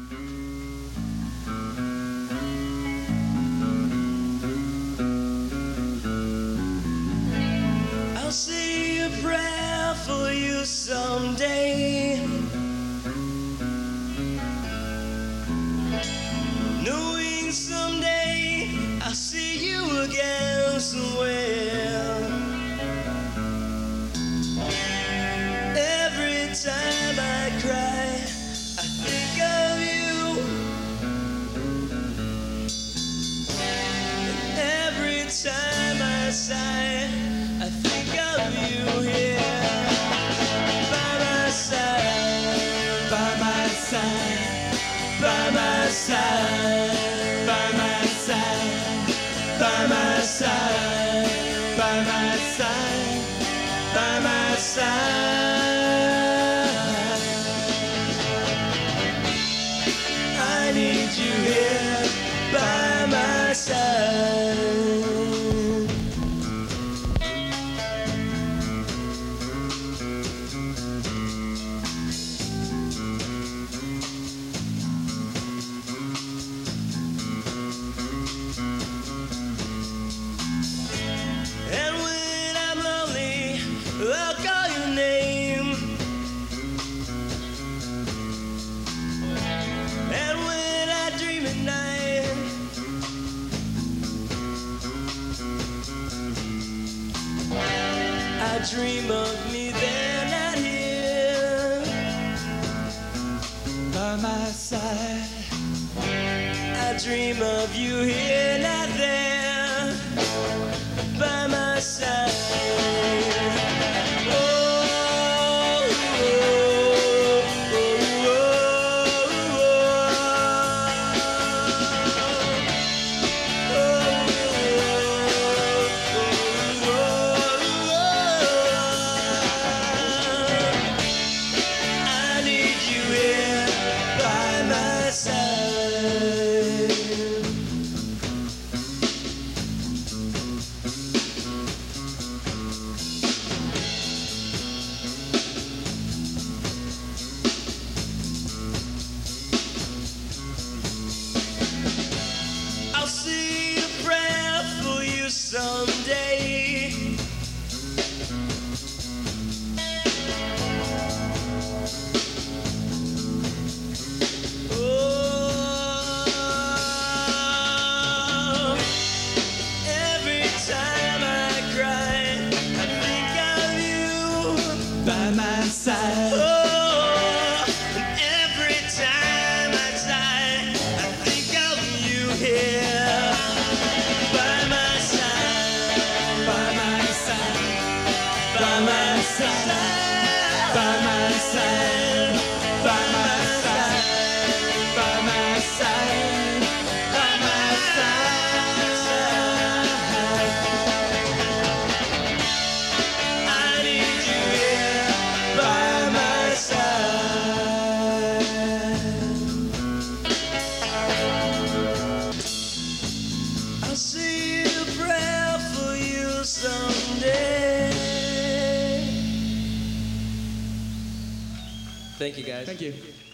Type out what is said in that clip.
I'll say a prayer for you someday, knowing someday I'll see you again somewhere. Every time I cry, I think of you, and every time I sigh, I think of you here by my side, by my side, by my side, by my side, by my side, by my side, by my side. I need you here by my side. And when I'm lonely, I'll call your name. And when I dream at night, I dream of me there, not here by my side. I dream of you here, not there by my side. I need you here by my side. I'll say a prayer for you someday, oh, every time I cry, I think of you by my side. Oh, and every time I sigh, I think of you here by my side, by my side, by my side, by my side, by my side, by my side, by my side. I need you here by my side. I'll say a prayer for you someday. Thank you, guys. Thank you.